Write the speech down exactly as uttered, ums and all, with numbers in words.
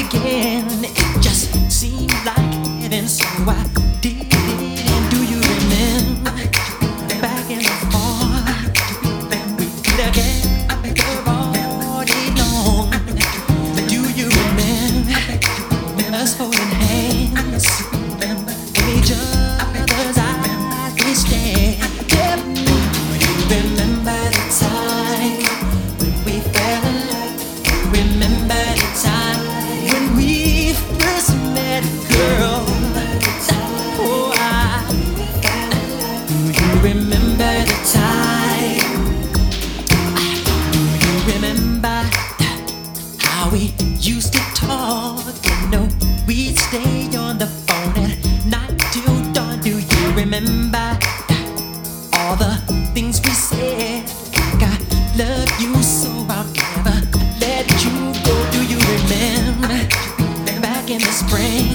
again. It just seemed like heaven, so I did it. And do you remember back in the fall? We did together all day long. Do you remember us holding hands? In each other's eyes we stare. Yep. Do you remember the time when we fell in love? Remember the time when we first met, girl? Oh, I, do you remember the time? Do you remember how we used to talk? You know, we'd stay on the phone at night till dawn. Do you remember all the things we said? Like I love you so I'll never let you go. Do you remember back in the spring